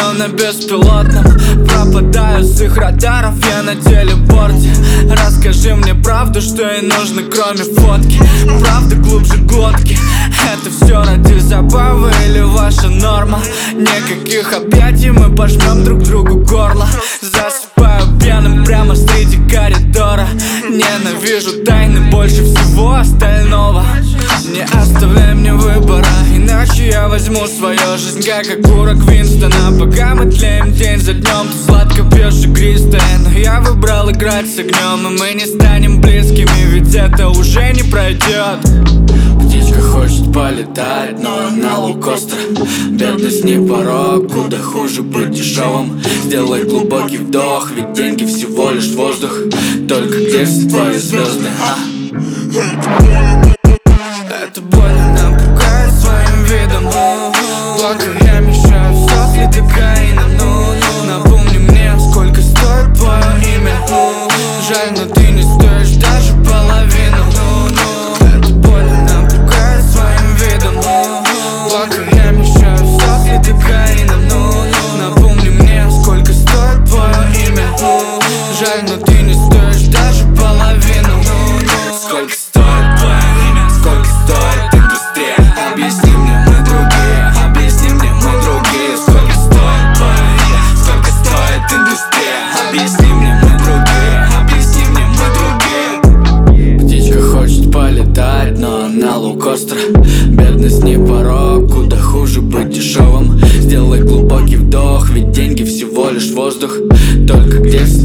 но на беспилотном. Пропадаю с их радаров, я на телепорте. Расскажи мне правду, что ей нужно, кроме фотки. Правда глубже глотки. Это все ради забавы или ваша норма? Никаких объятий, мы пожмем друг другу горло. Засыпаю пьяным прямо среди коридора. Ненавижу тайны больше всего остального. Не оставляй мне выбора, иначе я возьму свою жизнь как окурок Винстона. Пока мы тлеем день за днем, ты сладко пьешь игристое. Но я выбрал играть с огнем, и мы не станем близкими, ведь это уже не пройдет. Птичка хочет полетать, но на лоукостер. Бедность не порог, куда хуже быть дешевым. Сделай глубокий вдох, ведь деньги всего лишь воздух. Только где все твои звезды, а? Это больно нам пугает своим видом. Благо я мешаю все следы каина. Напомни мне, сколько стоит твое имя. Жаль, но ты не стоишь даже половину. Это больно нам пугает своим видом. Благо я мешаю все следы каина. Напомни мне, сколько стоит твое имя. Жаль, но ты не стоишь даже половину. Сколько стоит твое имя? Сколько стоит индустрия? Объясни мне, мы другие. Объясни мне, мы другие. Сколько стоит твое имя? Сколько стоит индустрия? Объясни мне, мы другие. Объясни мне, мы другие. Птичка хочет полетать, но на лоукостер. Бедность не порог, куда хуже быть дешевым. Сделай глубокий вдох, ведь деньги всего лишь воздух. Только где все